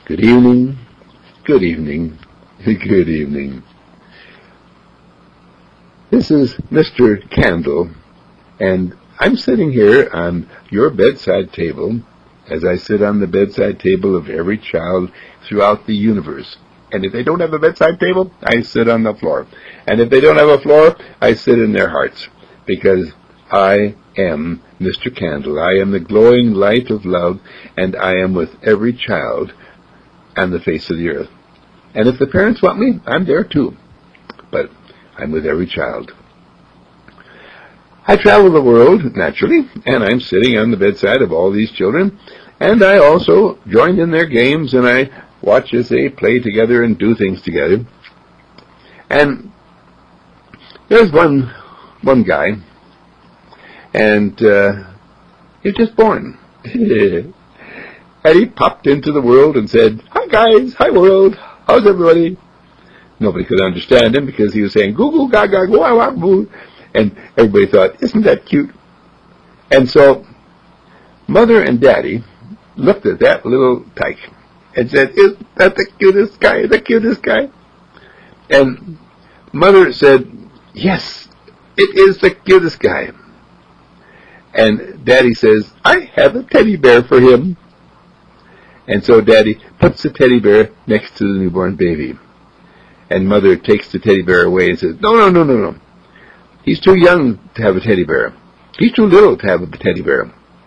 Good evening, good evening, good evening. This is Mr. Candle, and I'm sitting here on your bedside table as I sit on the bedside table of every child throughout the universe. And if they don't have a bedside table, I sit on the floor. And if they don't have a floor, I sit in their hearts. Because I am Mr. Candle. I am the glowing light of love, and I am with every child on the face of the earth. And if the parents want me, I'm there too. But I'm with every child. I travel the world, naturally, and I'm sitting on the bedside of all these children, and I also join in their games, and I watch as they play together and do things together. And there's one guy, and he's just born. And he popped into the world and said, "Hi guys, hi world, how's everybody?" Nobody could understand him because he was saying, "Goo goo gaga goo wah wah boo," and everybody thought, "Isn't that cute?" And so Mother and Daddy looked at that little tyke and said, "Isn't that the cutest guy, the cutest guy?" And Mother said, "Yes, it is the cutest guy." And Daddy says, "I have a teddy bear for him." And so Daddy puts the teddy bear next to the newborn baby. And Mother takes the teddy bear away and says, No. He's too young to have a teddy bear. He's too little to have a teddy bear."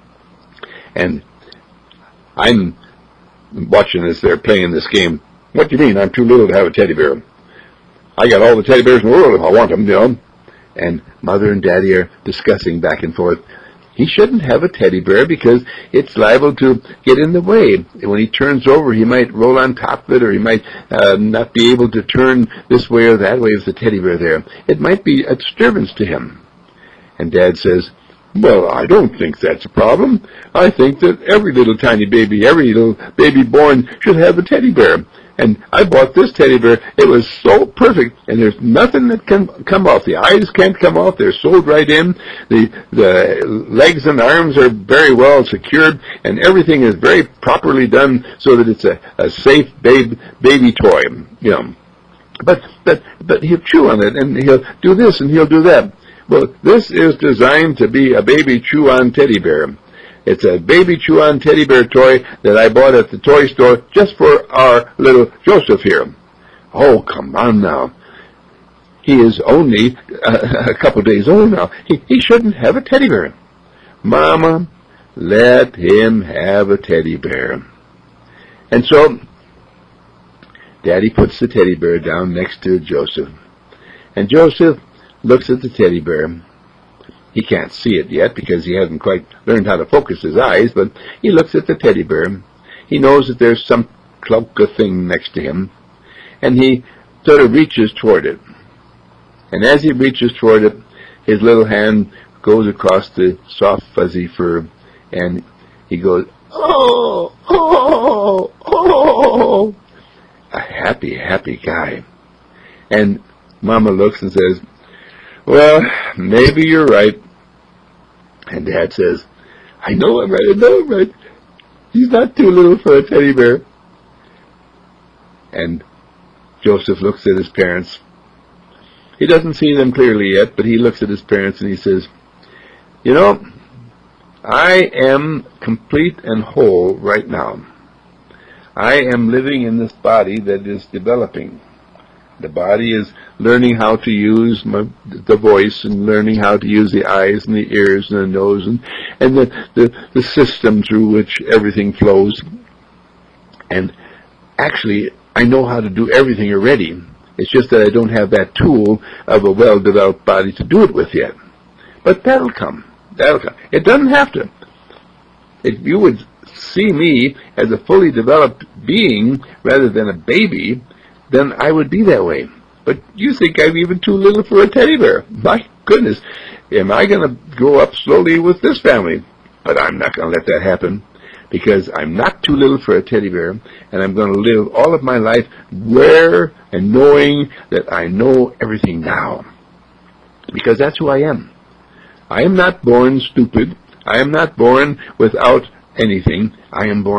And I'm watching as they're playing this game. "What do you mean I'm too little to have a teddy bear? I got all the teddy bears in the world if I want them, you know." And Mother and Daddy are discussing back and forth. He shouldn't have a teddy bear because it's liable to get in the way. When he turns over, he might roll on top of it, or he might not be able to turn this way or that way with the teddy bear there. It might be a disturbance to him. And Dad says, "Well, I don't think that's a problem. I think that every little tiny baby, every little baby born should have a teddy bear. And I bought this teddy bear. It was so perfect, and there's nothing that can come off. The eyes can't come off. They're sewed right in. The legs and arms are very well secured, and everything is very properly done so that it's a safe baby toy, you know. But he'll chew on it, and he'll do this, and he'll do that. Well, this is designed to be a baby chew-on teddy bear. It's a baby chew-on teddy bear toy that I bought at the toy store just for our little Joseph here." "Oh, come on now. He is only a couple days old now. He shouldn't have a teddy bear." "Mama, let him have a teddy bear." And so Daddy puts the teddy bear down next to Joseph. And Joseph looks at the teddy bear. He can't see it yet because he hasn't quite learned how to focus his eyes, but he looks at the teddy bear. He knows that there's some cloak of thing next to him, and he sort of reaches toward it. And as he reaches toward it, his little hand goes across the soft, fuzzy fur, and he goes, "Oh, oh, oh." A happy, happy guy. And Mama looks and says, "Well, maybe you're right." And Dad says, I know I'm right. He's not too little for a teddy bear." And Joseph looks at his parents. He doesn't see them clearly yet, but he looks at his parents and he says, "You know, I am complete and whole right now. I am living in this body that is developing. The body is learning how to use the voice, and learning how to use the eyes and the ears and the nose and the system through which everything flows. And actually, I know how to do everything already. It's just that I don't have that tool of a well-developed body to do it with yet. But that'll come. It doesn't have to. If you would see me as a fully developed being rather than a baby, then I would be that way. But you think I'm even too little for a teddy bear. My goodness, am I going to grow up slowly with this family? But I'm not going to let that happen, because I'm not too little for a teddy bear, and I'm going to live all of my life aware and knowing that I know everything now. Because that's who I am. I am not born stupid. I am not born without anything. I am born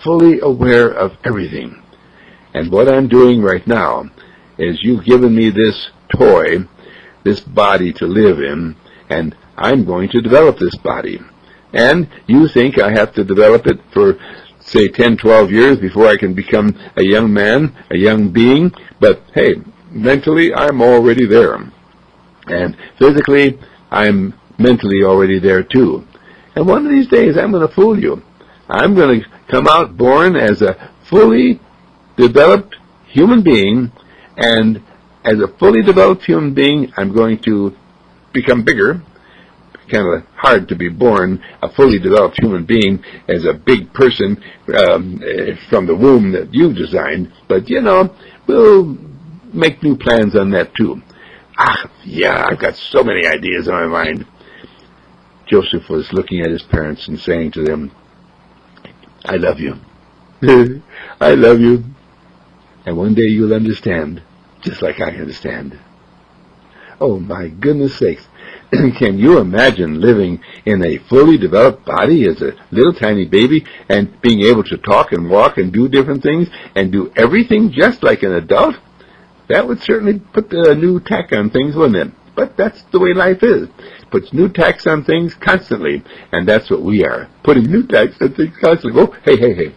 fully aware of everything. And what I'm doing right now is you've given me this toy, this body to live in, and I'm going to develop this body. And you think I have to develop it for, say, 10, 12 years before I can become a young man, a young being. But, hey, mentally, I'm already there. And physically, I'm mentally already there, too. And one of these days, I'm going to fool you. I'm going to come out born as a fully developed human being, and as a fully developed human being, I'm going to become bigger. Kind of hard to be born a fully developed human being as a big person from the womb that you designed, but we'll make new plans on that too. Yeah, I've got so many ideas in my mind. Joseph was looking at his parents and saying to them, I love you. I love you. And one day you'll understand, just like I understand. Oh, my goodness sakes. Can you imagine living in a fully developed body as a little tiny baby and being able to talk and walk and do different things and do everything just like an adult? That would certainly put a new tack on things, wouldn't it? But that's the way life is. Puts new tacks on things constantly, and that's what we are, putting new tacks on things constantly. Oh, hey.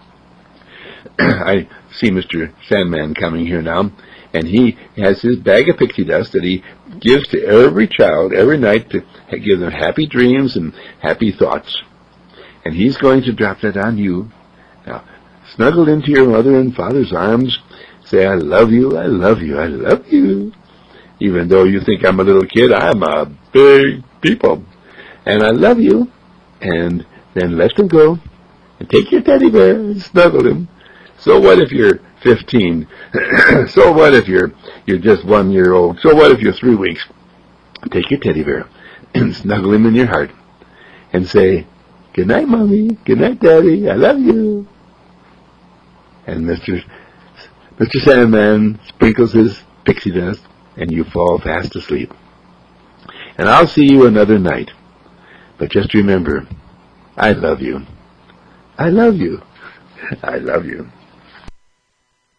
I see Mr. Sandman coming here now, and he has his bag of pixie dust that he gives to every child every night to give them happy dreams and happy thoughts. And he's going to drop that on you. Now, snuggle into your mother and father's arms. Say, I love you, I love you, I love you. Even though you think I'm a little kid, I'm a big people. And I love you. And then let them go. And take your teddy bear and snuggle him. So what if you're 15? So what if you're just 1 year old? So what if you're 3 weeks? Take your teddy bear and snuggle him in your heart and say, good night, Mommy. Good night, Daddy. I love you. And Mr. Sandman sprinkles his pixie dust and you fall fast asleep. And I'll see you another night. But just remember, I love you. I love you. I love you.